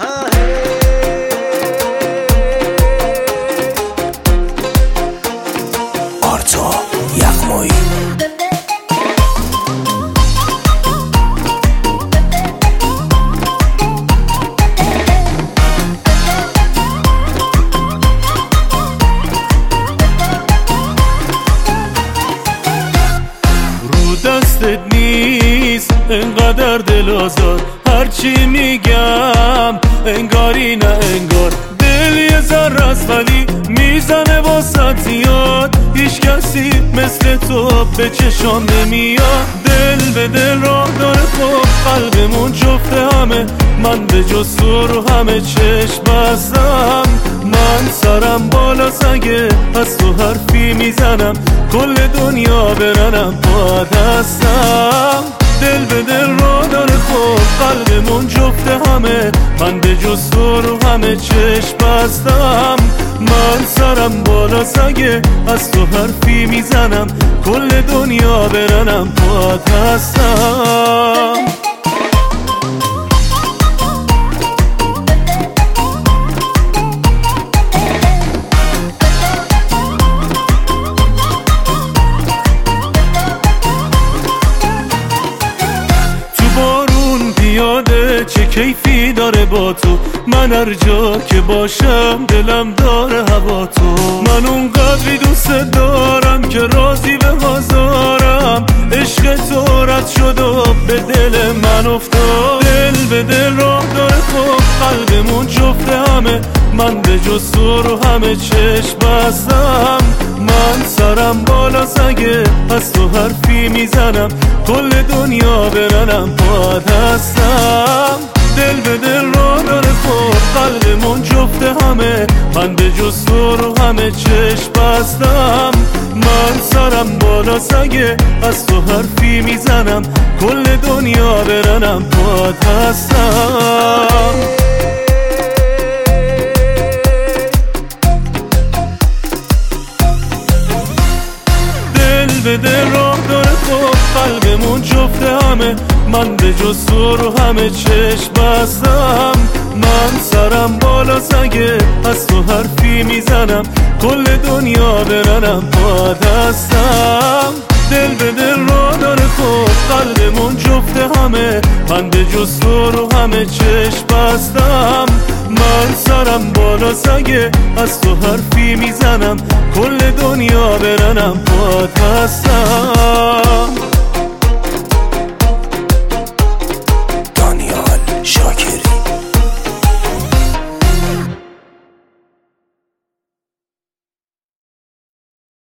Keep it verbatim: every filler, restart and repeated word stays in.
آرتا یغمایی دستت نیست انقدر دل آزار، هرچی میگم انگاری نه انگار. دل یه ذره است ولی میزنه واسه زیاد، هیچ کسی مثل تو به چشام نمیاد. دل به دل راه داره خب قلبمون جفته همه، من به جز تو رو همه چشم بستم. من سرم بالا سگه از تو حرفی میزنم، کل دنیا برنم با دستم. دل به دل را داره خب قلبمون جفته همه، من به جز تو رو همه چشم بستم. من سرم بالا سگه از تو حرفی میزنم، کل دنیا برنم با دستم. یاده چه کیفی داره با تو، من هر جا که باشم دلم داره هوا تو. من اون قدری دوست دارم که راضی به بازارم، عشق تو رد شد و به دل من افتاد. دل به دل راه داره خب قلبمون جفته همه، من به جز تو رو همه چشم بستم. من سرم بالا سگه از تو حرفی میزنم، کل دنیا برنم با دستم. دل به دل را داره خب قلبمون جفته همه، من به جز تو رو همه چشم بستم. من سرم بالا سگه از تو حرفی میزنم، کل دنیا برنم با دستم. به دل راه داره خب قلبمون جفته همه، من به جز تو رو همه چشم بستم. من سرم بالا سگه از تو حرفی میزنم، کل دنیا برنم با دستم. دل به دل راه داره خب قلبمون جفته همه، من به جز تو رو همه چشم بستم. من سرم بالا سگه از تو حرفی میزنم، کل دنیا برنم با دستم.